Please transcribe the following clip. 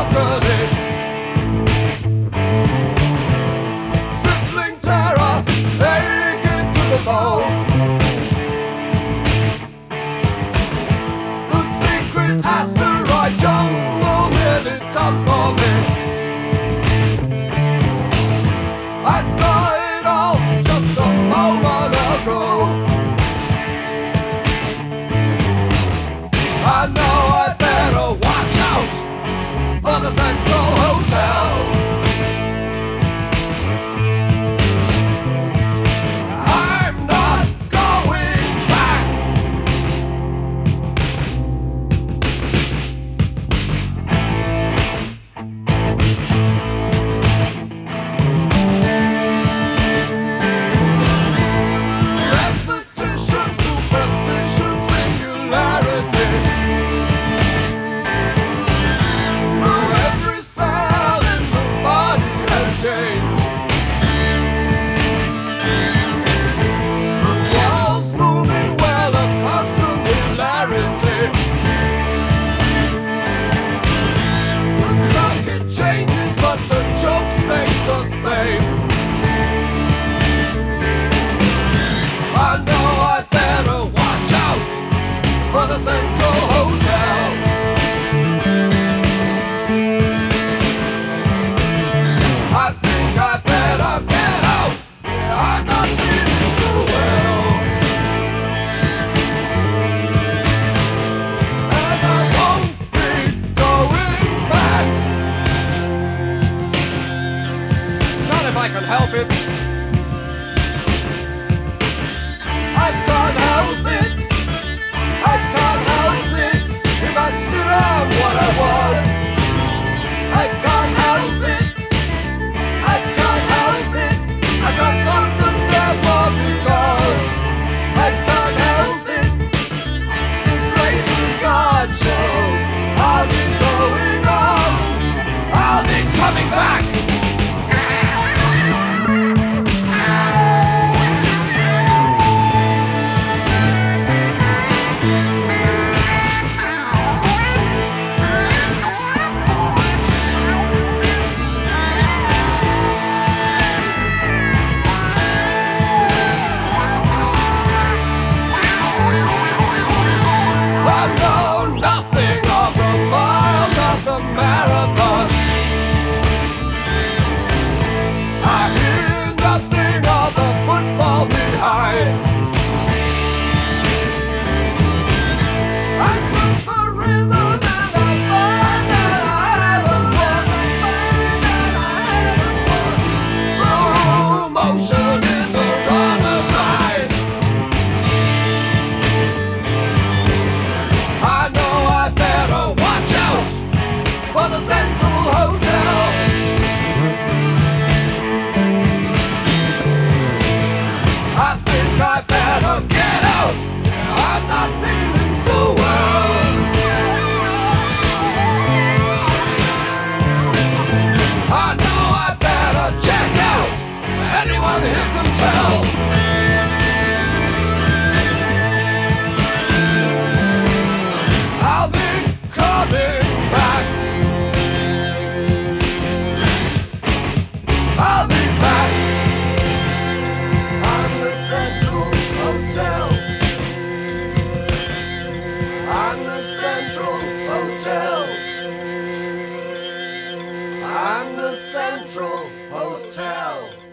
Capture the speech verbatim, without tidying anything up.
balcony. Stifling terror, aching to the bone. The secret asteroid jungle nearly done for me. I saw it all just a moment ago. I know I better watch out for the Central Hotel. I'm not going back. Repetition, superstition, singularity. Though every cell in the body has changed, the walls moving well accustomed hilarity. The circuit changes but the joke stays the same. I know I better watch out for the Central Hotel. I think I better get out. I'm not feeling too well, and I won't be going back. Not if I can help it. I can't help it. I can't help it if I still am what I was. I can't help it. I can't help it. I got something there for because I can't help it. The grace of God shows I'll be going on. I'll be coming back. I know nothing of the miles of the marathon. I hear nothing of the football behind. I search for rhythm and the bars that I haven't won, the fame that I haven't won. Slow motion in the runner's line. I know I better watch out for the Central Hotel. I think I better get out. I'm not feeling so well. I know I better check out. Anyone here can tell. I'll be coming back. I'll be back. I'm the Central Hotel. I'm the Central Hotel. I'm the Central Hotel.